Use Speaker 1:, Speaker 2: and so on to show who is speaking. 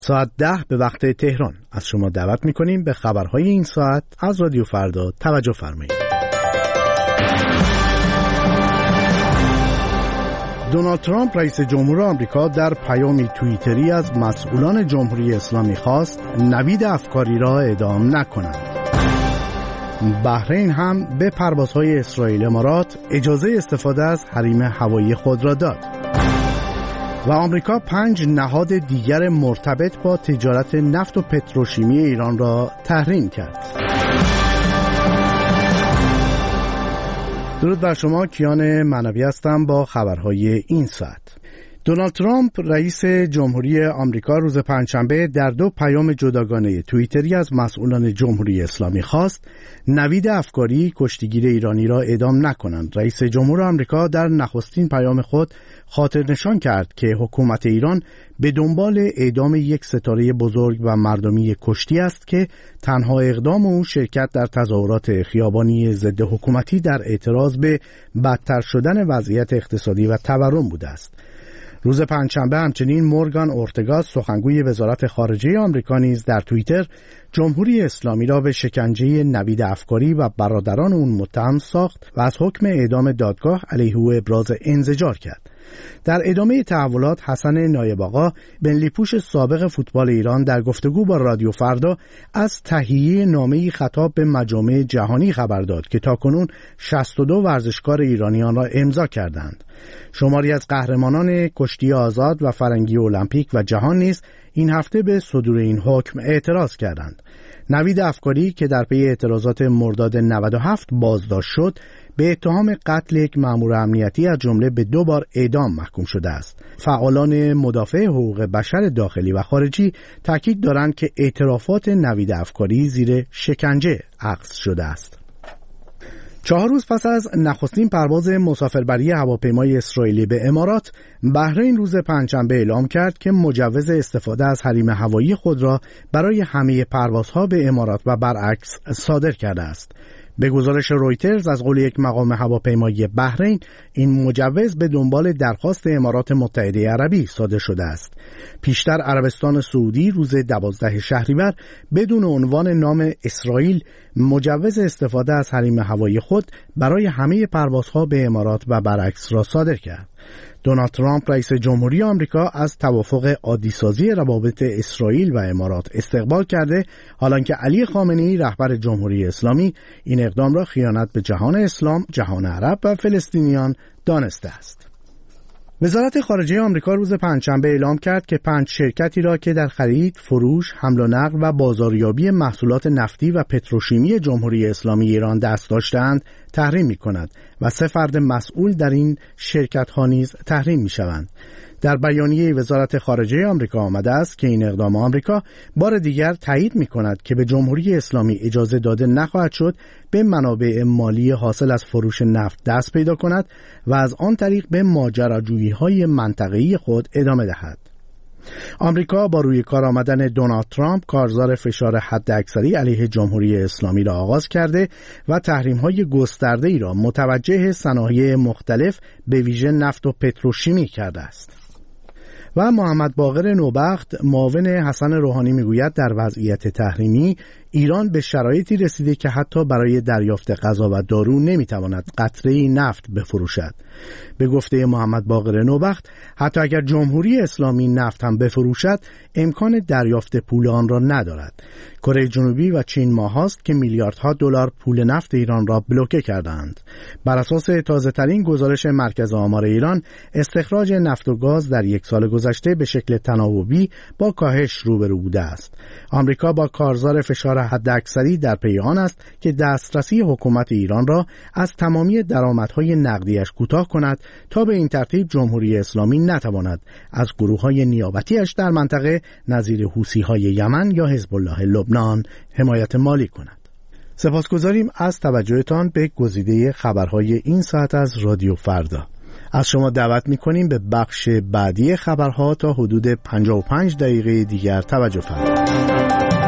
Speaker 1: ساعت 10 به وقت تهران. از شما دعوت می‌کنیم به خبرهای این ساعت از رادیو فردا توجه فرمایید. دونالد ترامپ رئیس جمهور آمریکا در پیامی توییتری از مسئولان جمهوری اسلامی خواست نوید افکاری را اعدام نکنند. بحرین هم به پروازهای اسرائیل امارات اجازه استفاده از حریم هوایی خود را داد. و آمریکا 5 نهاد دیگر مرتبط با تجارت نفت و پتروشیمی ایران را تحریم کرد. درود بر شما، کیان معنوی هستم با خبرهای این ساعت. دونالد ترامپ رئیس جمهوری آمریکا روز پنجشنبه در 2 پیام جداگانه توییتری از مسئولان جمهوری اسلامی خواست نوید افکاری کشتیگیر ایرانی را اعدام نکنند. رئیس جمهور آمریکا در نخستین پیام خود خاطر نشان کرد که حکومت ایران به دنبال اعدام یک ستاره بزرگ و مردمی کشتی است که تنها اقدام او شرکت در تظاهرات خیابانی ضد حکومتی در اعتراض به بدتر شدن وضعیت اقتصادی و تورم بوده است. روز پنجشنبه همچنین مورگان اورتگا سخنگوی وزارت خارجه آمریکا نیز در توییتر جمهوری اسلامی را به شکنجه نوید افکاری و برادران اون متهم ساخت و از حکم اعدام دادگاه علیه او ابراز انزجار کرد. در ادامه تحولات حسن نایب آقا بنلیپوش سابق فوتبال ایران در گفتگو با رادیو فردا از تهیه نامه‌ای خطاب به مجامع جهانی خبر داد که تاکنون 62 ورزشکار ایرانیان را امضا کردند. شماری از قهرمانان کشتی آزاد و فرنگی المپیک و جهان نیز این هفته به صدور این حکم اعتراض کردند. نوید افکاری که در پی اعتراضات مرداد 97 بازداشت شد، به اتهام قتل یک مأمور امنیتی از جمله به 2 بار اعدام محکوم شده است. فعالان مدافع حقوق بشر داخلی و خارجی تاکید دارند که اعترافات نوید افکاری زیر شکنجه اخذ شده است. 4 روز پس از نخستین پرواز مسافربری هواپیمای اسرائیلی به امارات، بحرین روز پنجشنبه اعلام کرد که مجوز استفاده از حریم هوایی خود را برای همه پروازها به امارات و برعکس صادر کرده است. به گزارش رویترز از قول یک مقام هواپیمایی بحرین، این مجوز به دنبال درخواست امارات متحده عربی صادر شده است. پیشتر عربستان سعودی روز 12 شهریور بدون عنوان نام اسرائیل مجوز استفاده از حریم هوایی خود برای همه پروازها به امارات و برعکس را صادر کرد. دونالد ترامپ رئیس جمهوری آمریکا از توافق عادی‌سازی روابط اسرائیل و امارات استقبال کرده، حالانکه علی خامنه‌ای رهبر جمهوری اسلامی این اقدام را خیانت به جهان اسلام، جهان عرب و فلسطینیان دانسته است. وزارت خارجه آمریکا روز پنجشنبه اعلام کرد که 5 شرکتی را که در خرید، فروش، حمل و نقل و بازاریابی محصولات نفتی و پتروشیمی جمهوری اسلامی ایران دست داشته‌اند تحریم می‌کند و 3 فرد مسئول در این شرکت‌ها نیز تحریم می‌شوند. در بیانیه وزارت خارجه آمریکا آمده است که این اقدام آمریکا بار دیگر تایید می‌کند که به جمهوری اسلامی اجازه داده نخواهد شد به منابع مالی حاصل از فروش نفت دست پیدا کند و از آن طریق به ماجراجویی‌های منطقه‌ای خود ادامه دهد. آمریکا با روی کار آمدن دونالد ترامپ کارزار فشار حداکثری علیه جمهوری اسلامی را آغاز کرده و تحریم‌های گسترده‌ای را متوجه صنایع مختلف به ویژه نفت و پتروشیمی کرده است. و محمد باقر نوبخت معاون حسن روحانی میگوید در وضعیت تحریمی ایران به شرایطی رسیده که حتی برای دریافت غذا و دارو نمیتواند قطره‌ای نفت بفروشد. به گفته محمد باقر نوبخت، حتی اگر جمهوری اسلامی نفت هم بفروشد امکان دریافت پول آن را ندارد. کره جنوبی و چین ماهاست که میلیاردها دلار پول نفت ایران را بلوکه کردند. بر اساس تازه‌ترین گزارش مرکز آمار ایران، استخراج نفت و گاز در 1 سال گذشته به شکل تناوبی با کاهش روبرو بوده است. آمریکا با کارزار فشار حداکثری در پی آن است که دسترسی حکومت ایران را از تمامی درآمدهای نقدیش کوتاه کند تا به این ترتیب جمهوری اسلامی نتواند از گروه‌های نیابتیش در منطقه نظیر حوثی‌های یمن یا حزب الله لبنان حمایت مالی کند. سپاسگزاریم از توجهتان به گزیده خبرهای این ساعت از رادیو فردا. از شما دعوت می‌کنیم به بخش بعدی خبرها تا حدود 55 دقیقه دیگر توجه فرمایید.